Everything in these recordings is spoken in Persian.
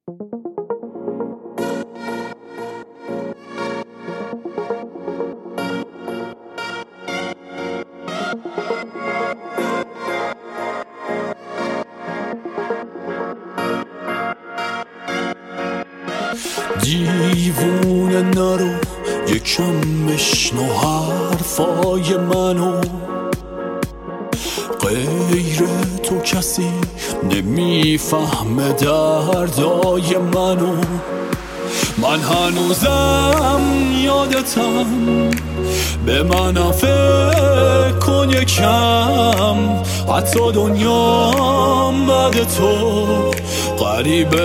دیوونه نرو یکم بشنو حرفای منو، غیر تو کسی نمیفهمه دردای منو. من هنوزم یادتم، به منم فکر کن یکم، حتی دنیام بعد تو غریبه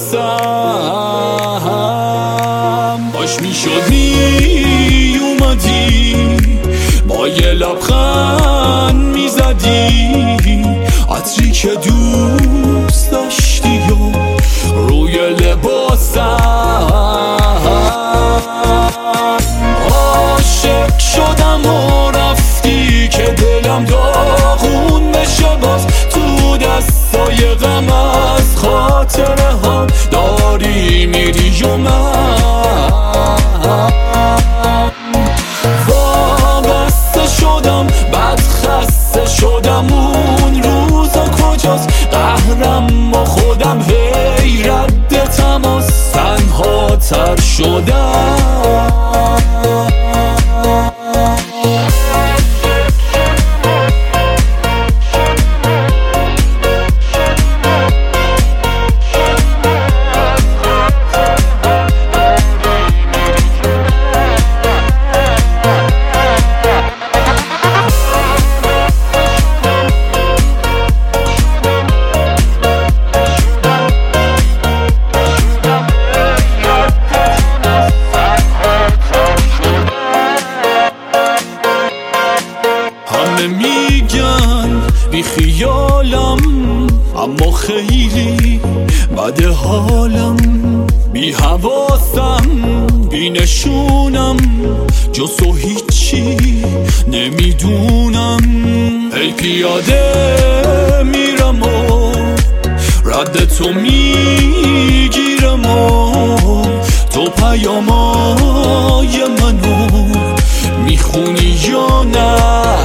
واسم. باش میشد میومدی با یه لبخند میزدی، عطری که دوست داشتی و روی لباسم. عاشق شدم و رفتی که دلم داغون بشه باز، تو دستای غم از خاطره هم داری میری و من وابسته شدم، بد خسته شدم. اون روزا کجاست؟ قهرم با خودم، هی رد تماس، تنها تر شدم. میگن بی خیالم، اما خیلی بد حالم. بی حواسم، بی نشونم، جز تو هیچی نمیدونم. ای پیاده میرم و رد تو میگیرم و تو پیامای منو میخونی یا نه؟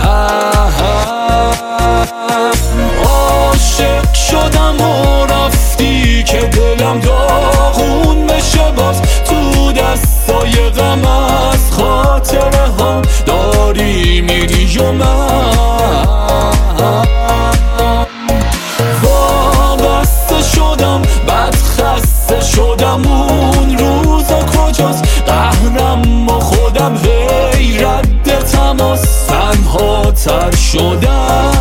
عاشق شدم و رفتی که دلم داغون بشه باز، تو دستای غم از خاطره هم داری میری و من وابسته شدم، بد خسته شدم. اون روزا کجاست؟ قهرم با خودم، هی رد تماس، تنها تر شدم.